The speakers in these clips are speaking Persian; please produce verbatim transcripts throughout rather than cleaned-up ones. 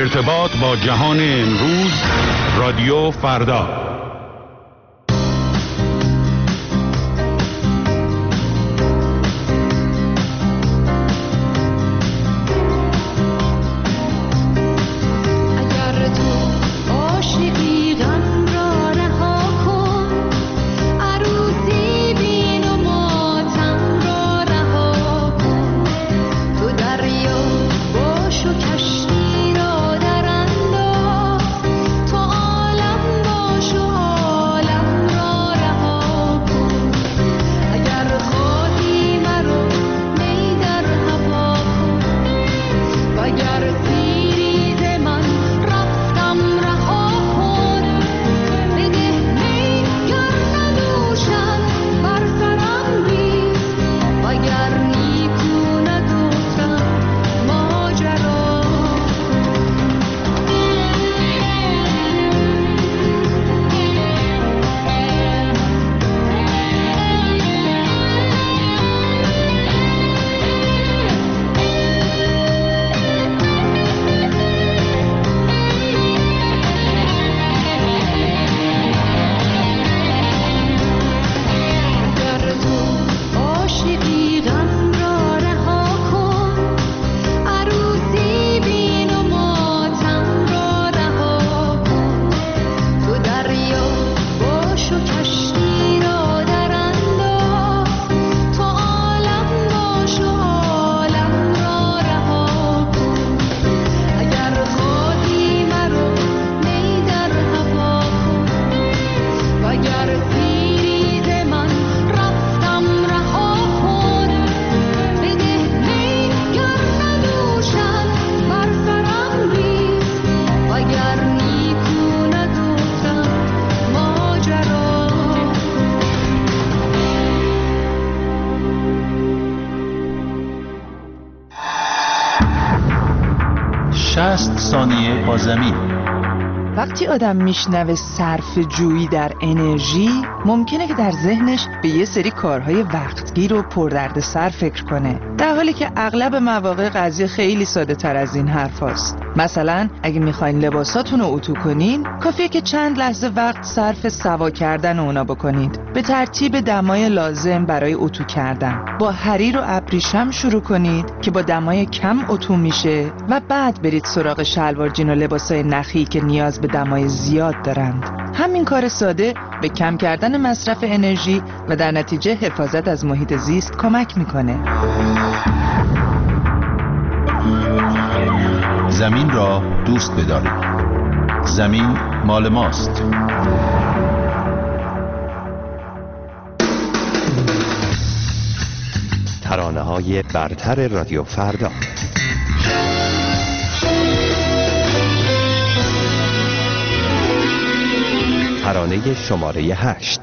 ارتباط با جهان امروز، رادیو فردا. شصت ثانیه با زمین. وقتی آدم میشنوه صرف جویی در انرژی، ممکنه که در ذهنش به یه سری کارهای وقتگیر و پردردسر فکر کنه، در حالی که اغلب مواقع قضیه خیلی ساده تر از این حرف هاست. مثلا اگه میخواین لباساتون رو اتو کنین، کافیه که چند لحظه وقت صرف سوا کردن اونا بکنید، به ترتیب دمای لازم برای اتو کردن. با حریر و ابریشم شروع کنید که با دمای کم اتو میشه و بعد برید سراغ شلوار جین و لباسای نخی که نیاز به دمای زیاد دارند. همین کار ساده به کم کردن مصرف انرژی و در نتیجه حفاظت از محیط زیست کمک میکنه. زمین را دوست بدارید. زمین مال ماست. ترانه‌های برتر رادیو فردا. ترانه شماره هشت.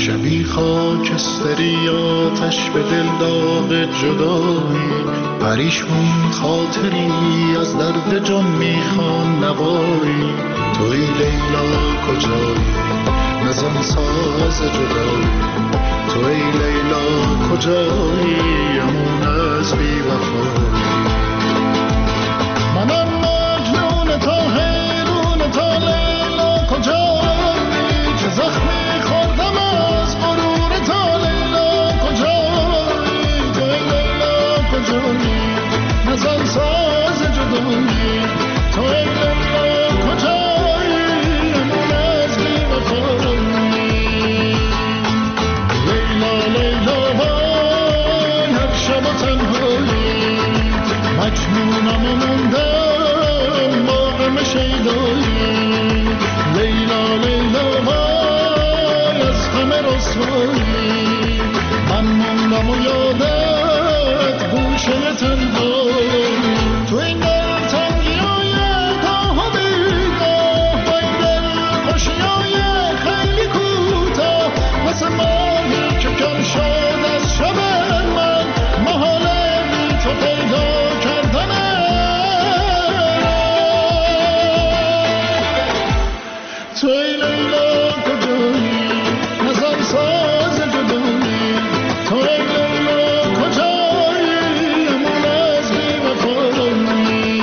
شبی خاکستری آتش به دل داغ جدایی، پریشون خاطری از درد جان میخوان نوایی. توی لیلا کجایی نزن ساز جدایی، توی لیلا کجایی امون از بی وفایی. منم مجنون تا حیرون تا لیلا کجایی، چه زخمی خوردم از غرور تا لیلا کجایی. توی لیلا کجایی نزن ساز جدایی، توی لیلا کجایی امون از بی وفایی. لیلا لیلا وای هر شب و تنهایی، مجنونم و موندم با غم شیدایی. لیلا لیلا وای از غم رسوایی، من موندم و یادت گوشه تنهایی. تو این دل تنگی های گاه و بیگاه، با این دل خوشی های خیلی کوتاه، مثل ماهی که کم شد از شب من، محاله بی تو پیدا کردنه. توی لیلا کجایی نزن ساز جدایی، توی لیلا کجایی امون از بی وفایی.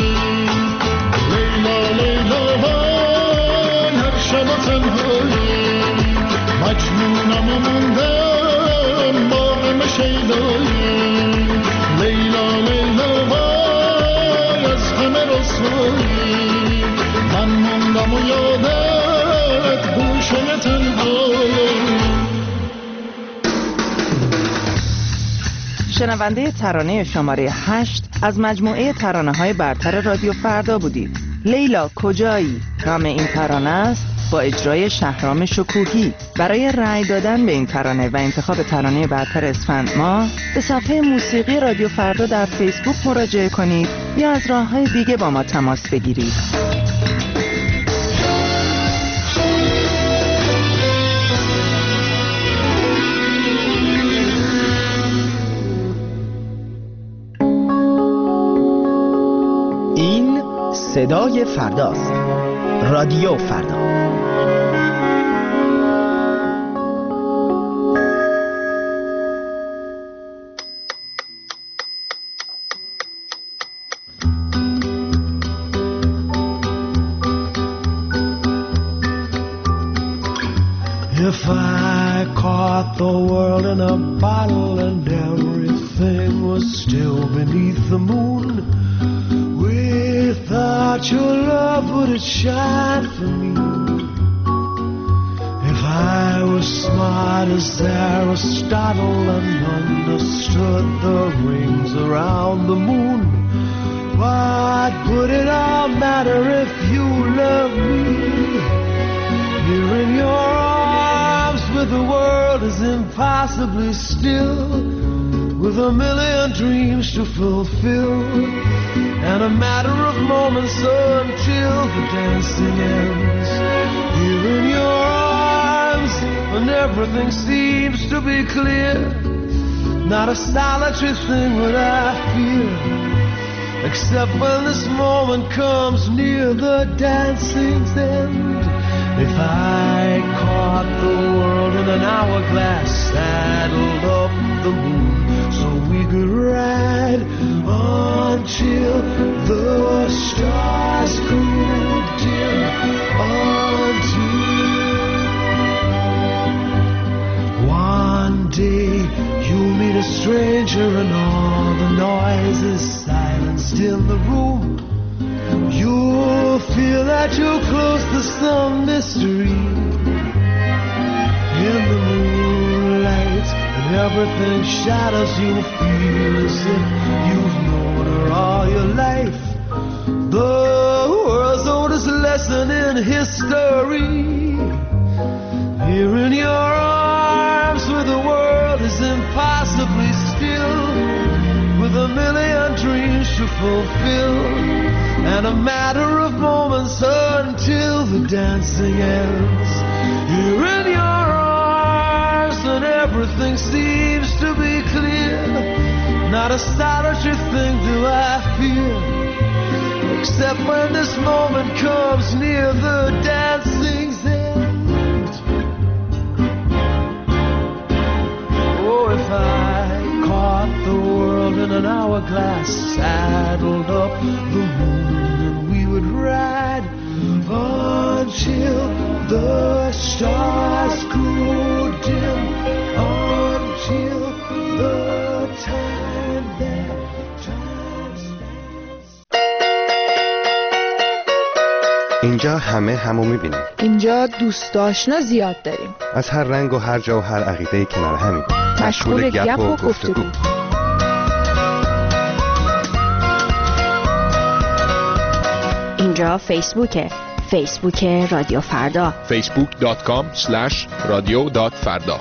لیلا لیلا وای هر شب و تنهایی، مجنونم و موندم با غم شیدایی. لیلا لیلا وای از غم رسوایی، من موندم و یادت گوشه تنهایی. شنونده ترانه شماره هشت از مجموعه ترانه‌های برتر رادیو فردا بودید. لیلا کجایی نام این ترانه است، با اجرای شهرام شکوهی. برای رأی دادن به این ترانه و انتخاب ترانه برتر اسفند ماه به صفحه موسیقی رادیو فردا در فیسبوک مراجعه کنید یا از راه‌های دیگه با ما تماس بگیرید. این صدای فرداست. رادیو فردا. If I caught the world in a bottle and everything was still beneath the moon, without your love would it shine for me? If I was smart as Aristotle and understood the rings around the moon, what would it all matter if you loved me? Here in your arms with the world is impossibly still, with a million dreams to fulfill, and a matter of moments until the dancing ends. Here in your arms when everything seems to be clear, not a solitary thing would I fear, except when this moment comes near the dancing's end. If I caught the world in an hourglass, saddled up the moon so we could ride until the stars grew dim, until one day you'll meet a stranger and all the noise is silenced in the room. You'll feel that you're close to some mystery. In the moonlight and everything shadows, you'll feel as if you've known her all your life. The world's oldest lesson in history. Here in your arms where the world is impossibly still, with a million dreams to fulfill, and a matter of moments until the dancing ends. Here in your seems to be clear. Not a solitary thing do I fear, except when this moment comes near the dancing's end. Oh, if I caught the world in an hourglass, saddled up the moon, and we would ride until the stars grew dim, until the time that time stands. اینجا همه همو میبینیم. اینجا دوست آشنا زیاد داریم. از هر رنگ و هر جا و هر عقیده کنار همیم. مشغول گپ و گفتگو. اینجا فیسبوکه. فیسبوک رادیو فردا. فیسبوک دات کام اسلش رادیو دات فردا.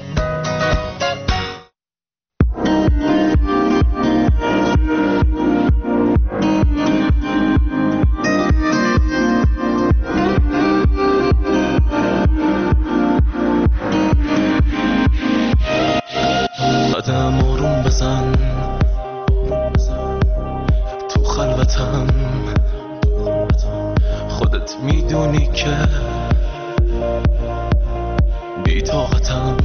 قدم آروم بزن تو خلوتم، خودت میدونی که بی طاقتم.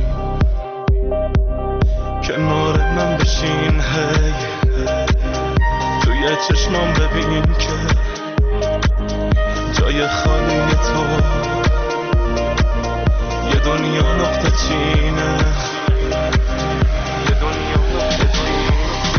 کنار من بشین هی، توی چشمام ببین که جای خالی تو یه دنیا نقطه چینه، یه دنیا نقطه چینه.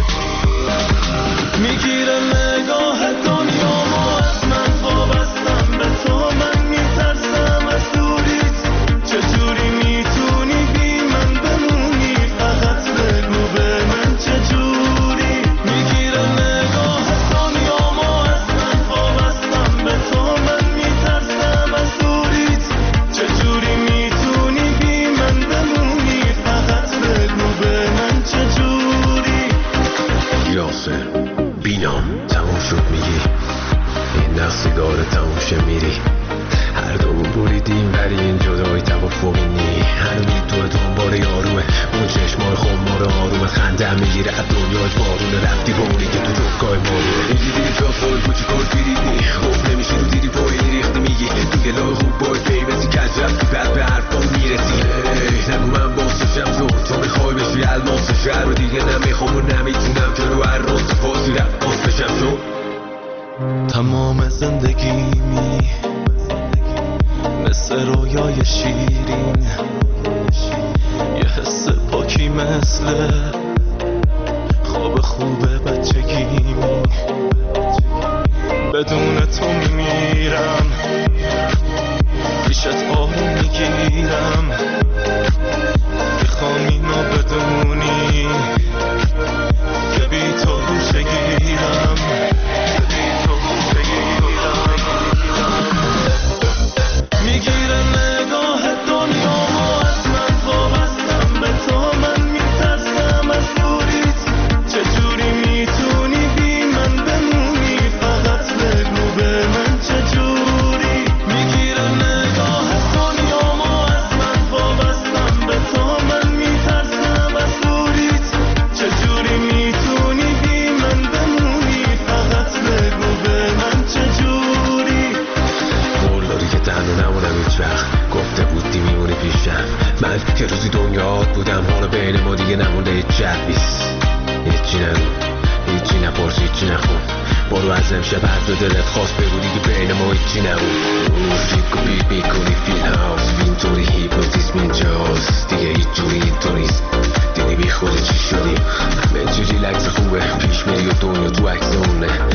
میگیره نگاه دنیامو از من، وابستم به تو، من میترسم از دوریت. چجوری میتونی بی من بمونی؟ فقط بگو به من چجوری. میگیره نگاه دنیامو از من، وابستم به تو، من میترسم از دوریت. چجوری میتونی بی من بمونی؟ فقط بگو به من چجوری. یاسر بینام تموم شد میگی، این نقص سیگار تموم شه میری. هر دومون بریدیم ولی این جدایی توافقی نی. هنوز تو دنبال یاروه، اون چشمای خمار آرومه. خنده میگیره از دنیاش بارونه، رفتی با اونی که تو جفگاه مارونه. اینجی دیگه جا فال بود چی کار بیریدی، خوب نمیشی رو دیدی پایی ریختی. میگی دیگه لای خوب بای پیمتی کج رفتی، بعد به حرفان میرسی. نگو من باسشم زور، تو میخوای بشی الماس شهر رو. دیگه نمیخوام و نمیتونم که رو هر روز فاسی رفت بشم شد. تمام زندگیمی مثل رویای شیرین، یه حس پاکی مثل خواب خوب بچگیمی. بدون تو میمیرم، پیشت آروم میگیرم. میخوام اینو بدونی که بی تو روشه گیرم. میگیره نگاه دنیامو از من، وابستم به تو، من میترسم از دوریت. چجوری میتونی بی من بمونی؟ فقط بگو به من چجوری. میگیره نگاه دنیامو از من، وابستم به تو، من میترسم از دوریت. چجوری میتونی بی من بمونی؟ فقط بگو به من چجوری. قول داری که تنها نمونم هیچ وقت، گفته بودی میمونی پیشم. من که روزی دنیات بودم، حالا بین ما دیگه نمونده هیچ جبیست. هیچی نگو، هیچی نپرس، هیچی نخون. برو از امشب هر دو دلت خواست بگو، دیگه بین ما هیچی نبود. ریک و بیت میکنی فیل هاوس، اینطوری هیپنوتیزم اینجاست. دیگه هیچ جوری اینطور نیست، دیدی بی خود چی شدیم. همه چی ریلکس خوبه، پیش میری و دنیا تو عکس اونه.